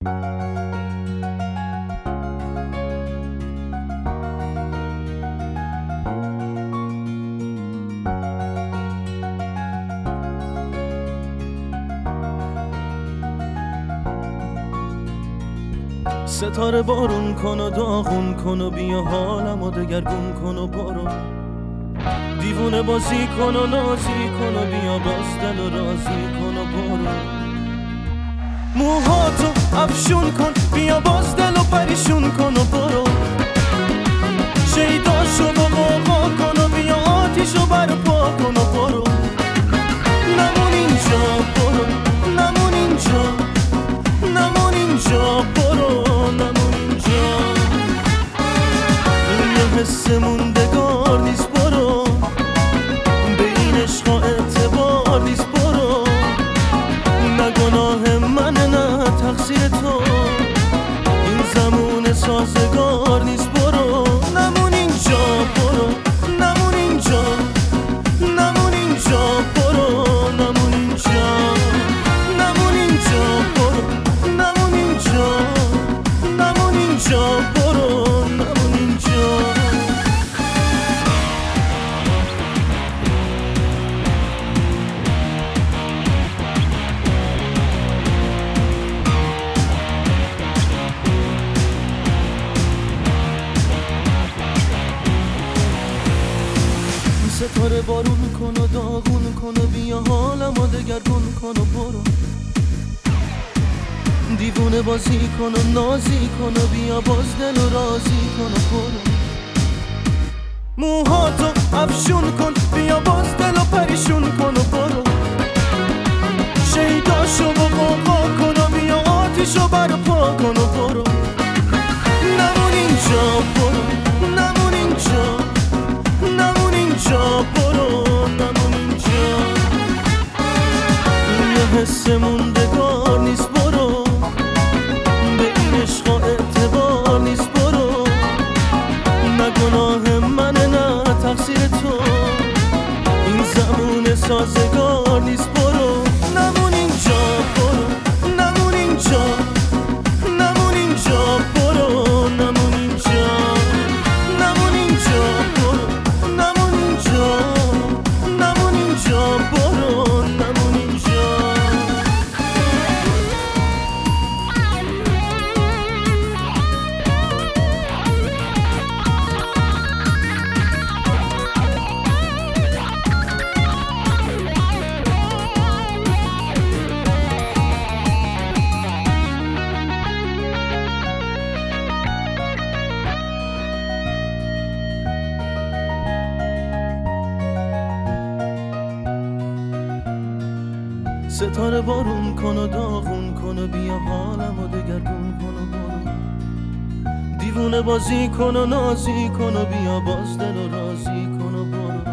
ستاره بارون کن و داغون کن و بیا حالمو دگرگون کن و برو، دیوونه بازی کن و نازی کن و بیا باز دل و رازی کن و برو، موهاتو افشون کن بیا باز دل و پریشون کن و برو، شیداشو با قاقا کن و بیا آتیشو برپا کن و برو، نمون اینجا برو، نمون اینجا، نمون اینجا برو، نمون اینجا، این یه حس موندگار نیست برو، به این عشقا اعتبار نیست برو، نه گناه منه نه تقصیر تو، این زمون سازگار نیست برو، نمون اینجا برو، نمون اینجا، نمون اینجا برو، نمون اینجا، نمون اینجا برو، نمون اینجا، نمون اینجا برو، نمون اینجا. ستاره بارون کن و داغون کن و بیا حالمو دگرگون کن و برو، دیوونه بازی کن و نازی کن و بیا باز دل و رازی کن و برو، موهاتو افشون کن بیا باز دل و پریشون کن و برو، شیداشو با قاقا کن و بیا آتیشو برپا کن و برو، نمون اینجا برو، نمون اینجا، نمون اینجا برو، نمون اینجا، این یه حس موندگار نیست برو، به این عشقا اعتبار نیست برو، نه گناه منه نه تقصیر تو، این زمون سازگار نیست برو، نمون اینجا برو، نمون اینجا، نمون اینجا برو، نمون اینجا، نمون اینجا برو، نمون اینجا، نمون اینجا برو، نمون اینجا. ستاره بارون کن و داغون کن و بیا حالمو دگرگون کن و برو، دیوونه بازی کن و نازی کن و بیا باز دل و رازی کن و برو.